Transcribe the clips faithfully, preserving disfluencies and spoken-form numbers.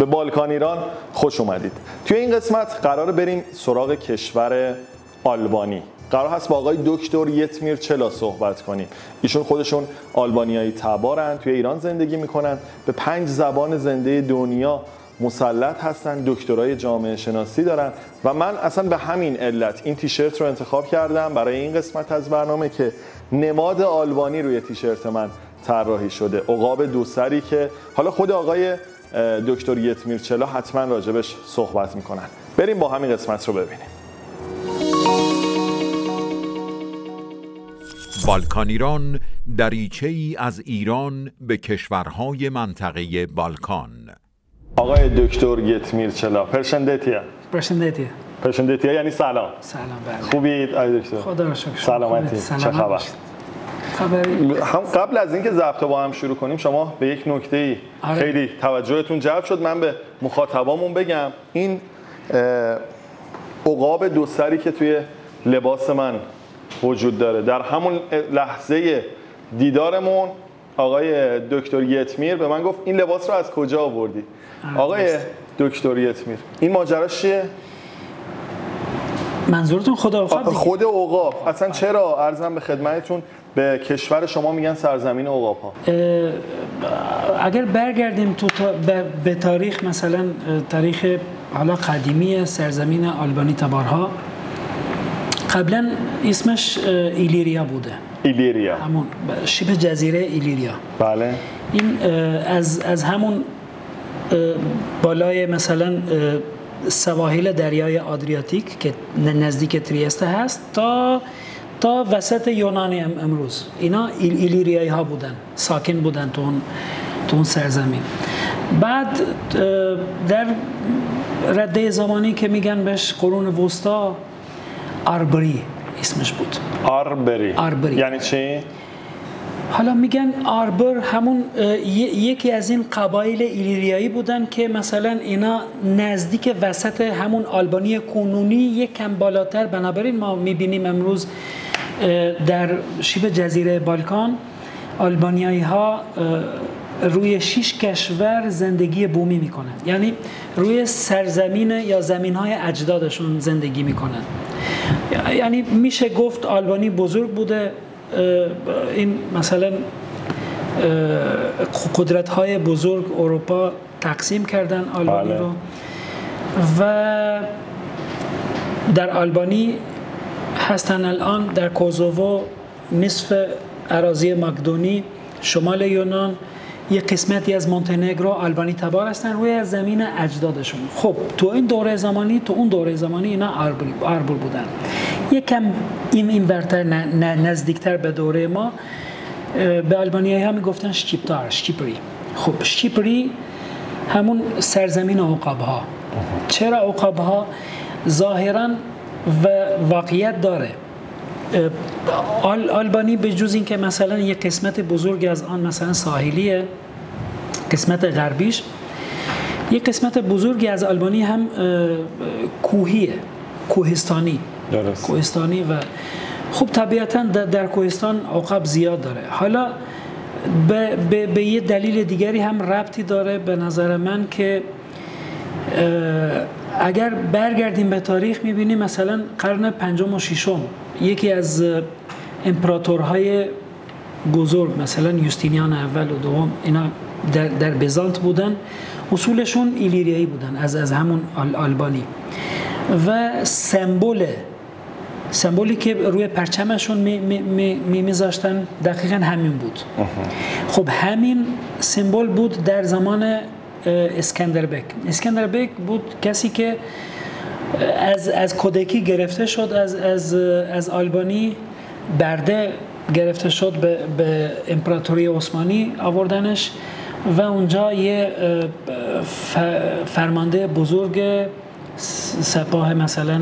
به بالکان ایران خوش اومدید. توی این قسمت قراره بریم سراغ کشور آلبانی. قرار هست با آقای دکتر یتمیر چلا صحبت کنیم. ایشون خودشون آلبانیایی تبارن، توی ایران زندگی میکنن، به پنج زبان زنده دنیا مسلط هستن، دکترای جامعه شناسی دارن و من اصلا به همین علت این تیشرت رو انتخاب کردم برای این قسمت از برنامه که نماد آلبانی روی تیشرت من طراحی شده. عقاب دوسری که حالا خود آقای دکتر یتمیر چلا حتما راجبش صحبت میکنن. بریم با همین قسمت رو ببینیم. بالکان ایران دریچه‌ای از ایران به کشورهای منطقه بالکان. آقای دکتر یتمیر چلا، پرشندتیا. پرشندتیا. پرشندتیا یعنی سلام. سلام بله. خوبید آقای دکتر؟ خدا را شکر. سلامتی. چه خبر؟ خبری؟ هم قبل از اینکه ضبط با هم شروع کنیم شما به یک نکته‌ای آره. خیلی توجهتون جلب شد. من به مخاطبامون بگم این عقاب دو سری که توی لباس من وجود داره، در همون لحظه دیدارمون آقای دکتر یتمیر به من گفت این لباس رو از کجا آوردی؟ آقای دکتر یتمیر این ماجراش چیه؟ منظورتون خود عقاب؟ خود عقاب. اصلا چرا عرضم به خدمتتون به کشور شما میگن سرزمین عقاب ها؟ اگر برگردیم تو تا به تاریخ، مثلا تاریخ حالا قدیمی سرزمین آلبانی تبارها، قبلا اسمش ایلیریا بوده. ایلیریا همون شبه جزیره ایلیریا. بله. این از از همون بالای مثلا سواحل دریای آدریاتیک که نزدیک تریست هست تا تا وسط یونان امروز اینا ایلیریایی ها بودن، ساکن بودن تو اون تو اون سرزمین. بعد در رده زمانی که میگن بهش قرون وسطا، آربری اسمش بود. آربری. آربری یعنی چی؟ حالا میگن آربر همون یکی از این قبایل ایلیریایی بودن که مثلا اینا نزدیک وسط همون آلبانی کنونی یک کم بالاتر، بنابراین ما میبینیم امروز در شبه جزیره بالکان آلبانیایی ها روی شش کشور زندگی بومی میکنن، یعنی روی سرزمین یا زمین های اجدادشون زندگی میکنن. یعنی میشه گفت آلبانی بزرگ بوده. این مثلا قدرت های بزرگ اروپا تقسیم کردن آلبانی بله. رو و در آلبانی هستن الان، در کوزوو، نصف اراضی مقدونی، شمال یونان، یک قسمتی از مونتنگرو آلبانی تبار هستن روی زمین اجدادشون. خب تو این دوره زمانی تو اون دوره زمانی اینا آربر بودن. یکم این این ورتر نزدیکتر به دوره ما به آلبانیایی ها میگفتن شکیپتار، شکیپری. خب شکیپری همون سرزمین عقاب ها. چرا عقاب ها؟ ظاهرا و واقعیت داره. آل آلبانی به جز این که مثلا یک قسمت بزرگ از آن مثلا ساحلیه، قسمت غربیش، یک قسمت بزرگی از آلبانی هم کوهیه، کوهستانی. درست. کوهستانی و خب طبیعتا در کوهستان عقاب زیاد داره. حالا به, به, به یه دلیل دیگری هم ربطی داره به نظر من که اگر برگردیم به تاریخ میبینیم مثلا قرن پنجم و ششم یکی از امپراتورهای بزرگ مثلا یوستینیان اول و دوم اینا در, در بیزانت بودن، اصولشون ایلیریایی بودن از از همون آل آلبانی و سمبل سمبولی که روی پرچمشون می می می می میذاشتن دقیقاً همین بود. خب همین سمبل بود در زمان اسکندربک. اسکندربک بود کسی که از از کودکی گرفته شد، از از از آلبانی برده گرفته شد، به به امپراتوری عثمانی آوردنش و اونجا یه فرمانده بزرگ سپاه مثلا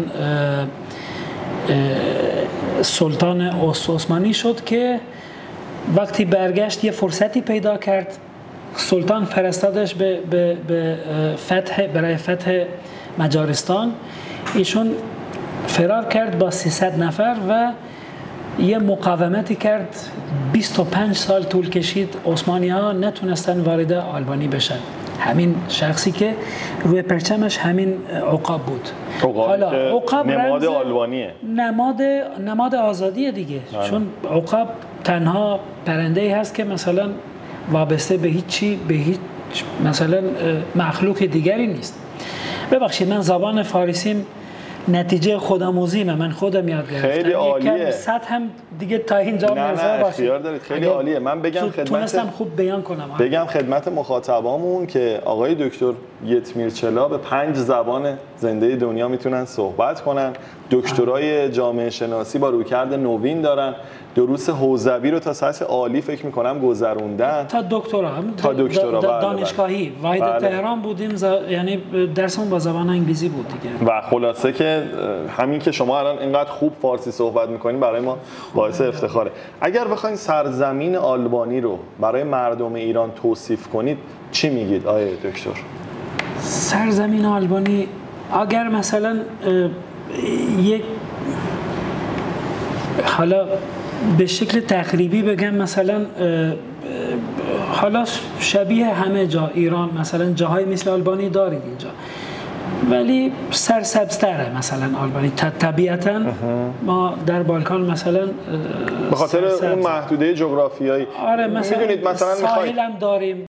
سلطان عثمانی شد که وقتی برگشت یه فرصتی پیدا کرد، سلطان فرستادش به به به فتح برای فتح مجارستان. ایشون فرار کرد با سیصد نفر و یه مقاومتی کرد. بیست و پنج سال طول کشید، عثمانی ها نتونستن وارد آلبانی بشن. همین شخصی که روی پرچمش همین عقاب بود. حالا عقاب نماد آلبانیه، نماد نماد آزادی دیگه. آه. چون عقاب تنها پرنده ای هست که مثلا وابسته به هیچ چی، به هیچ مثلا مخلوق دیگری نیست. ببخشید من زبان فارسیم نتیجه خودآموزیمه، من خودم یاد گرفتم. خیلی عالیه. صد هم دیگه تا اینجا نه نه اختیار دارید. خیلی عالیه. من بگم خدمت تونستم خوب بیان کنم. بگم خدمت مخاطبامون که آقای دکتر یتمیرچلا به پنج زبان زنده دنیا میتونن صحبت کنن. دکترای جامعه شناسی با رویکرد نوین دارن. دروس حوزوی رو تا سطح عالی فکر میکنم گذروندن. تا دکترا هم تا دکترا دانشگاهی واحد بله. تهران بودیم ز... یعنی درسمون با زبان انگلیسی بود دیگه. و خلاصه که همین که شما الان اینقدر خوب فارسی صحبت میکنین برای ما باعث افتخاره. اگر بخواید سرزمین آلبانی رو برای مردم ایران توصیف کنید چی میگید آقای دکتر؟ سرزمین آلبانی اگر مثلا یک حالا به شکل تقریبی بگم مثلا حالا شبیه همه جا ایران مثلا جاهای مثل آلبانی دارید اینجا، ولی سرسبزتره مثلا آلبانی. طبیعتا ما در بالکان مثلا به خاطر اون محدوده جغرافیایی آره مثلا میدونید مثلا ساحل هم داریم.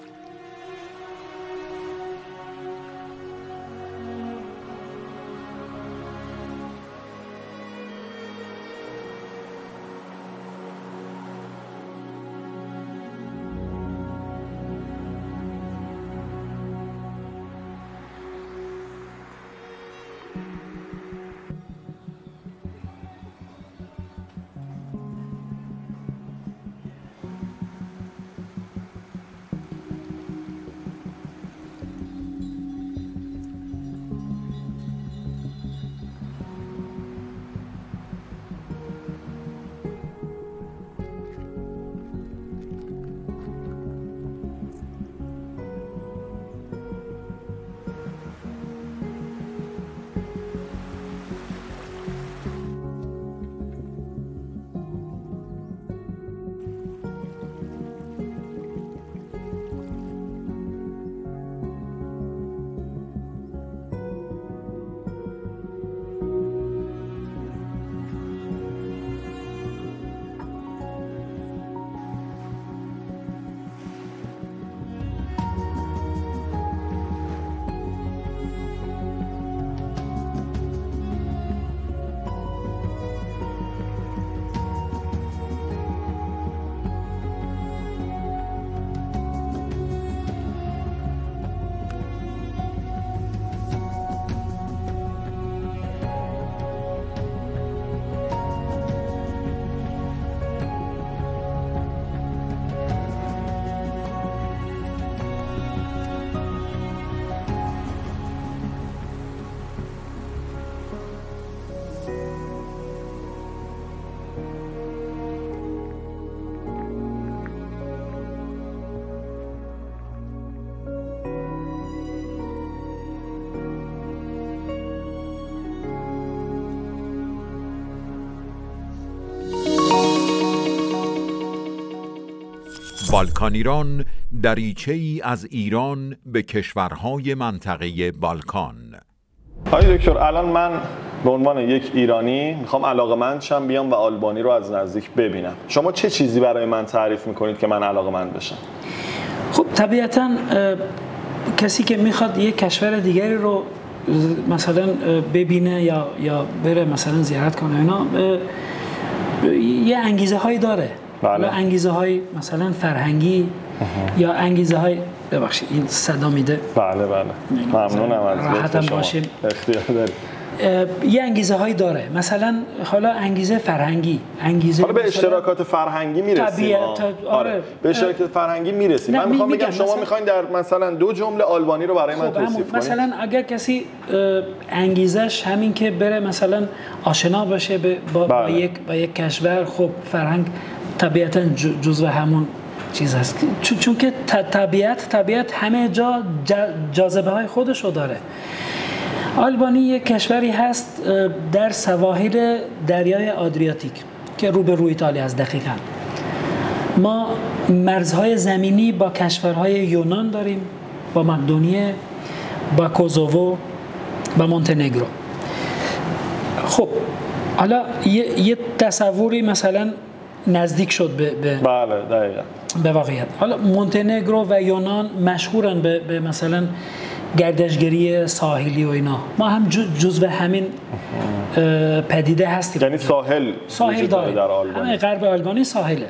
بالکان ایران دریچه‌ای از ایران به کشورهای منطقه بالکان. آقای دکتر الان من به عنوان یک ایرانی میخوام علاقه‌مند شم بیام و آلبانی رو از نزدیک ببینم. شما چه چیزی برای من تعریف میکنید که من علاقه‌مند بشم؟ خب طبیعتاً کسی که میخواد یک کشور دیگری رو مثلا ببینه یا یا بره مثلا زیارت کنه اینا یه انگیزه هایی داره. بله. انگیزه های مثلا فرهنگی یا انگیزه های ببخشید این صدا میده. بله بله ممنونم از راحتم باشیم. اختیار دارید. یه انگیزه هایی داره، مثلا حالا انگیزه فرهنگی، انگیزه حالا به اشتراکات فرهنگی میرسیم. طبیعت آره به اشتراکات فرهنگی میرسیم. من میخوام بگم شما میخواین در مثلا دو جمله آلبانی رو برای من توصیف کنید. مثلا اگر کسی انگیزش همین که بره مثلا آشنا بشه با, با یک با یک کشور، خب فرهنگ طبیعتا جزو همون چیز هست، چون که طبیعت طبیعت همه جا جاذبه های خودش رو داره. آلبانی یک کشوری هست در سواحل دریای آدریاتیک که روبروی ایتالیا است. دقیقاً ما مرزهای زمینی با کشورهای یونان داریم، با مقدونیه، با کوزوو، با مونتنگرو. خب حالا یه, یه تصوری مثلا نزدیک شد به به بله دقیقاً به واقعیت. حالا مونتنگرو و یونان مشهورن به, به مثلا گردشگری ساحلی و اینا. ما هم جزو همین پدیده هستیم. یعنی ساحل ساحل داره در آلبانی. همه غرب آلبانی ساحله.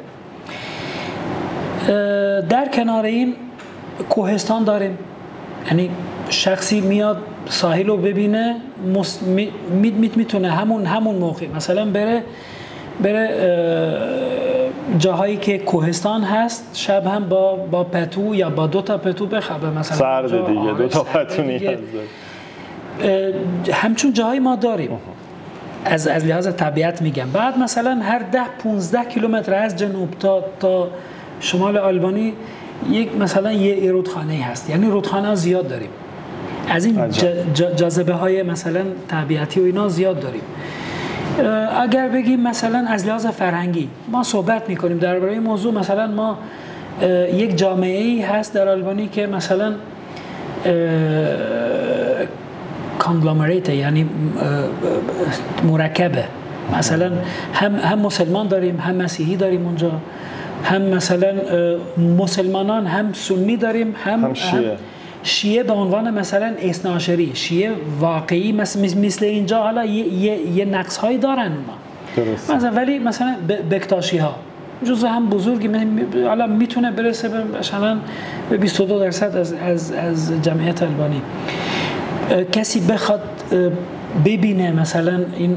در کنار این کوهستان داریم. یعنی شخصی میاد ساحل رو ببینه می می میتونه همون همون موقع مثلا بره بره جاهایی که کوهستان هست شب هم با با پتو یا با دو تا پتو بخوابه مثلا سرد دیگه دو تا پتو نیاز داره. همچون جاهای ما داریم از از لحاظ طبیعت میگم. بعد مثلا هر ده پانزده کیلومتر از جنوب تا تا شمال آلبانی یک مثلا یه رودخانه هست. یعنی رودخانه زیاد داریم. از این جاذبه های مثلا طبیعتی و اینا زیاد داریم. اگر بگیم مثلا از لحاظ فرهنگی ما صحبت میکنیم درباره این موضوع، مثلا ما یک جامعه ای هست در آلبانی که مثلا کانگلومریت یعنی مرکبه، مثلا هم هم مسلمان داریم هم مسیحی داریم اونجا، هم مثلا مسلمانان هم سنی داریم هم, هم شیعه. هم شیعه به عنوان مثلا اثنا عشری شیعه واقعی مثل, مثل اینجا حالا یه, یه, یه نقص هایی دارن اونا درست. مثلا ولی مثلا بکتاشی ها جزء هم بزرگی حالا میتونه برسه به مثلا به بیست و دو درصد از از از جمعیت آلبانی. کسی بخواد ببینه مثلا این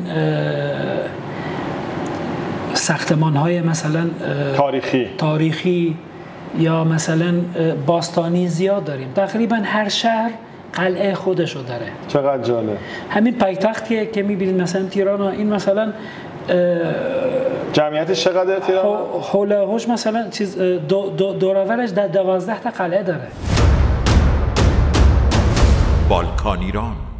ساختمان های مثلا تاریخی تاریخی یا مثلا باستانی زیاد داریم. تقریبا هر شهر قلعه خودشو داره. چقدر جالب. همین پایتختیه که میبینید مثلا تیران، این مثلا جمعیتش چقدر تیران؟ حول هوش مثلا چیز دو دو دوراورش در دوازده تا قلعه داره. بالکان ایران